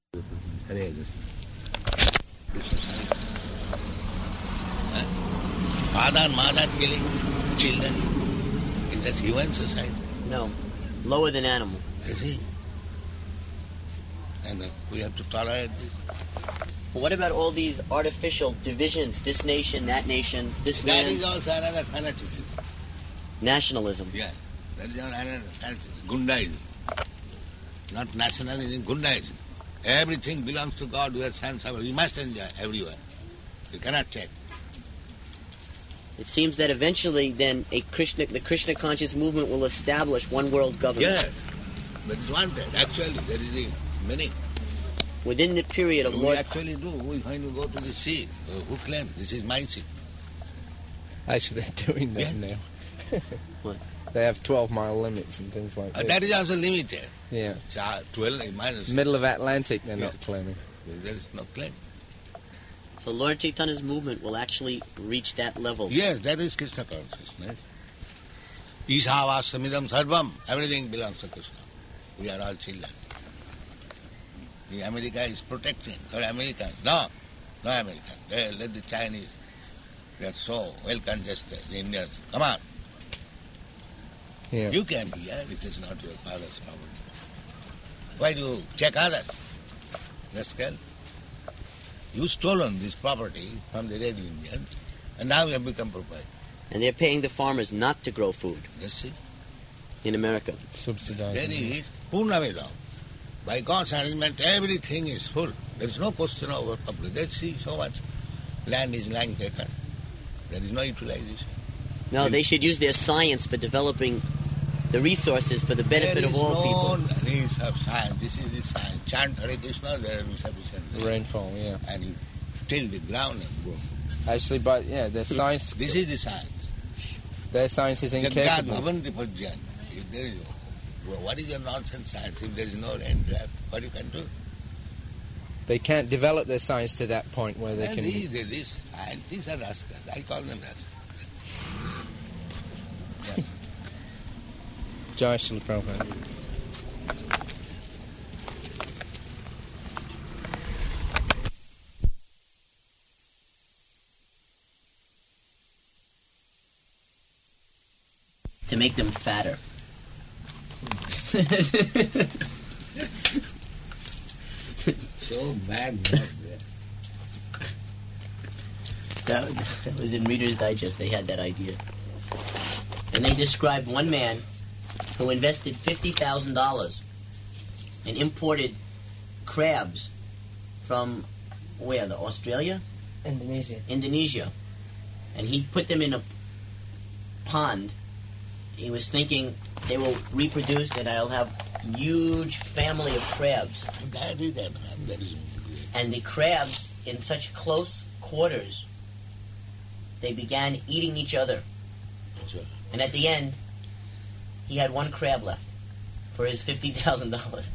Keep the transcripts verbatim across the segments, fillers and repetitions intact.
Hare Krishna. Father and mother killing children. Is that human society? No. Lower than animal. I see. And uh, we have to tolerate this. But what about all these artificial divisions? This nation, that nation, this That land. is also another fanaticism. Nationalism. Yeah. That is another fanaticism. Gundaism. Not nationalism, Gundaism. Everything belongs to God. We are sons of. We must enjoy everywhere. You cannot check. It seems that eventually then a Krishna, the Krishna conscious movement will establish one world government. Yes. But it's wanted. Actually, there is the many. Within the period of we Lord... actually do. We when you go to the sea, uh, who claims this is my sea? Actually, they're doing that Yeah. now. What? They have twelve mile limits and things like Uh, that. that is also limited. Yeah. So, uh, twelve miles. Middle of Atlantic, they're Yeah. not claiming. There is no claim. So Lord Chaitanya's movement will actually reach that level. Yes, that is Krishna consciousness. Ishavastamidam sarvam. Everything belongs to Krishna. We are all children. The America is protecting. Or American. No. No American. They let the Chinese. They are so well congested. The Indians. Come on. Yeah. You can be here. It is not your father's property. Why do you check others? Rascal. You stolen this property from the Red Indians, and now you have become proprietor. And they're paying the farmers not to grow food That's it. in America. Subsidizing. There is Purnamidam. By God's arrangement, everything is full. There is no question over public. Let's see so much land is lying taken. There is no utilization. No, they should use their science for developing the resources for the benefit there of all people. There is no needs of science. This is the science. Chant Hare Krishna, there will be sufficient rain. Rainfall, yeah. And you till the ground and boom. Actually, but yeah, their science, This is the science. their science is Jagat incapable. bhavanti pajyan. If there is, what is your nonsense science? If there is no rain left, what you can do? They can't develop their science to that point where they And can. these, these, these, and these are rascals. I call them rascals. Yeah. Jai Srila Prabhupada. To make them fatter. So bad, not there. That, that was in Reader's Digest. They had that idea. And they described one man who invested fifty thousand dollars and imported crabs from, where, the Australia? Indonesia. Indonesia. And he put them in a pond. He was thinking they will reproduce and I'll have a huge family of crabs. That is that. That is And the crabs, in such close quarters, they began eating each other. Sure. And at the end, he had one crab left for his fifty thousand dollars.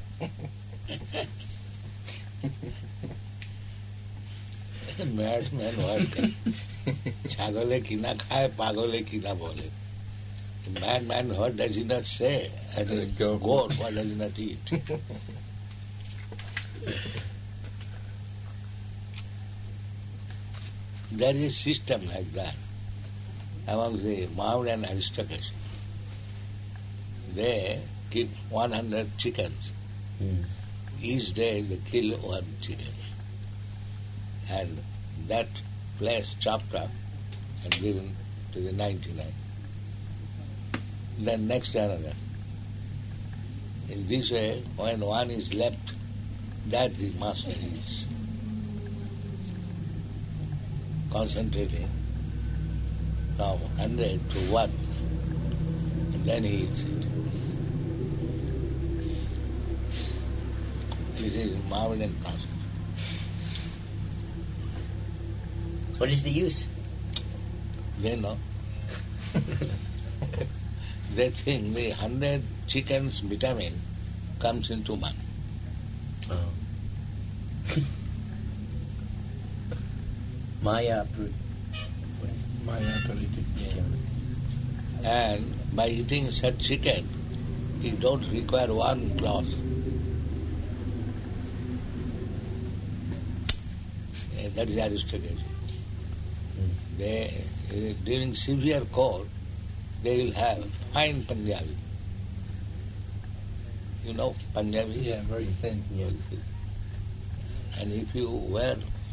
Madman, what? Chagole kina khaye, pagole kina bole. Madman, what does he not say? And a Go. goat, what does he not eat? There is a system like that among the Mohammedan aristocracy. They keep one hundred chickens. Mm. Each day they kill one chicken. And that flesh chopped up and given to the ninety-nine. Then next day another. In this way, when one is left, that the master is concentrating from hundred to one, and then he eats it. This is Mohammedan process. What is the use? They know. They think the hundred chickens vitamin comes into man. Maya. Maya politic. And by eating such chicken, you don't require one cloth. that is aristocracy. They, uh, during severe cold, they will have fine Punjabi. You know Punjabi? Yeah, very thin. Yeah. And if you wear